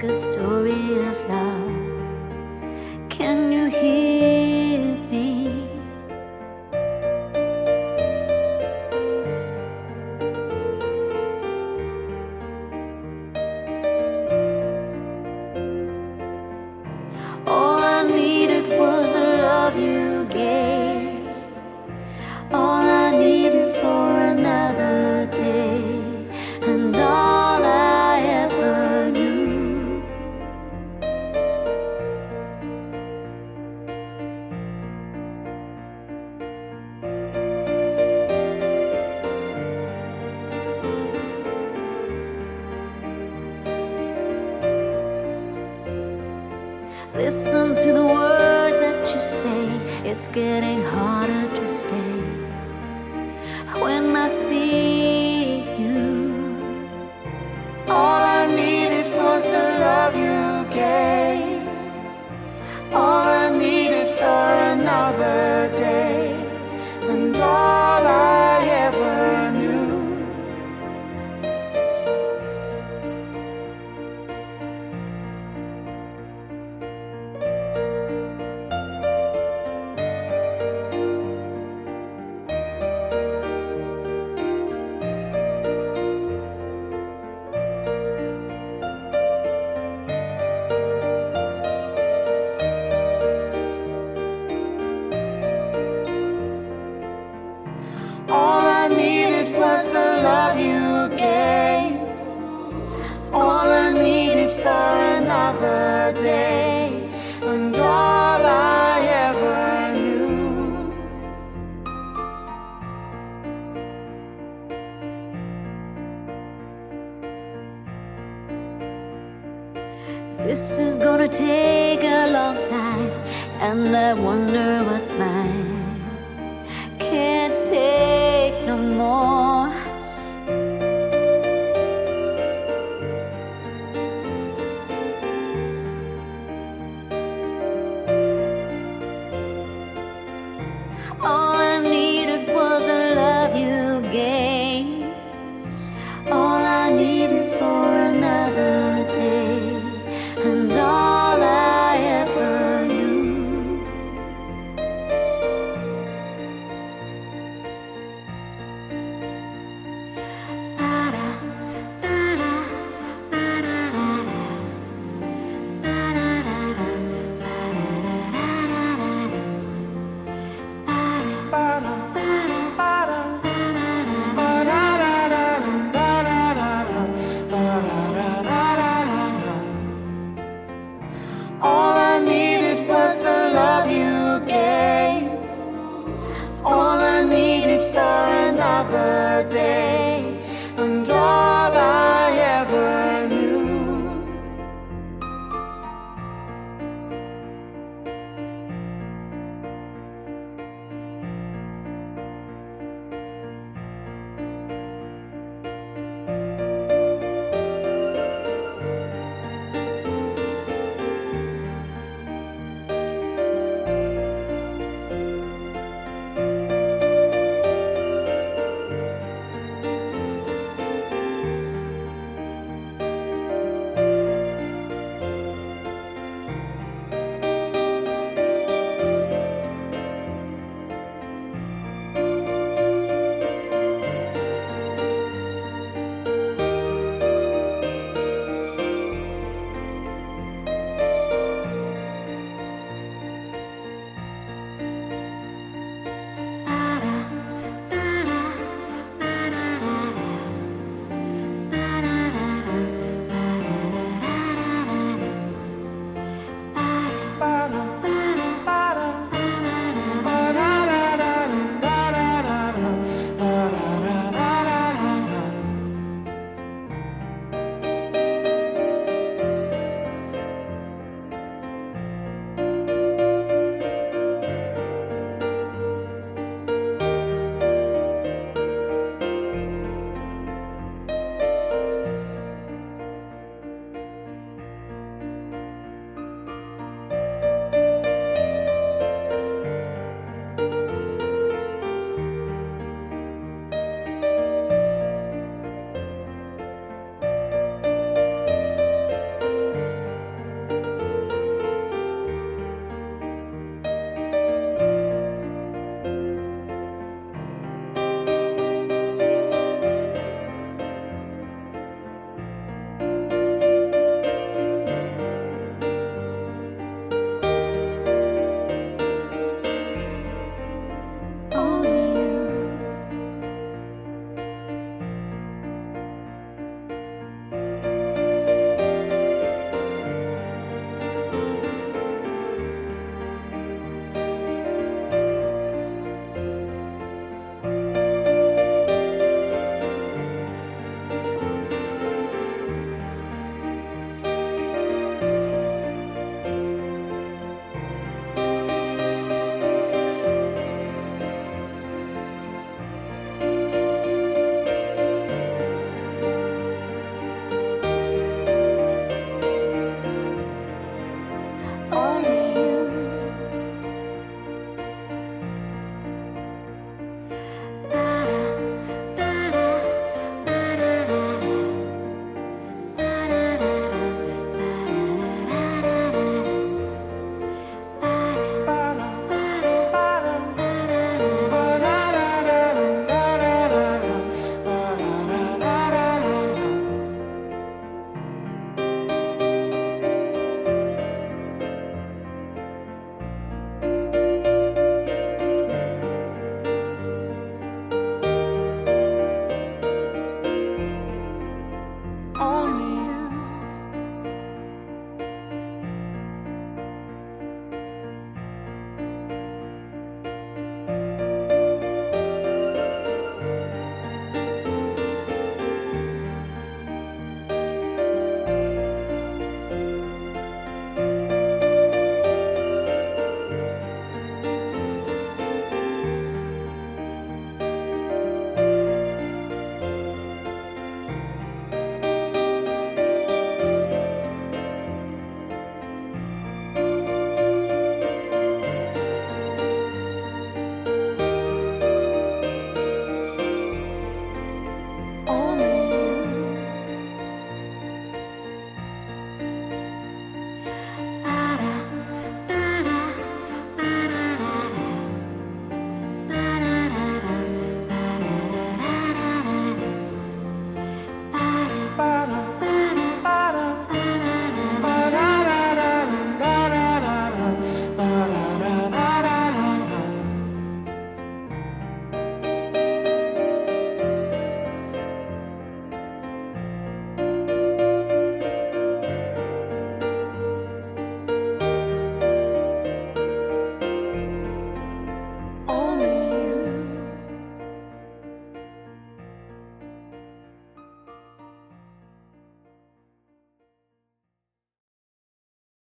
a story of love. Can you hear me? All I needed was the love you gave. All I needed for another day, and all I ever knew. Listen to the words that you say. It's getting harder to stay when I see you. All I needed was the love you gave. All I needed for another day, and all I ever knew. All I needed was the love you gave. All I needed for another day, and all I ever knew. This is gonna take a long time, and I wonder what's mine. Can't take no more. All I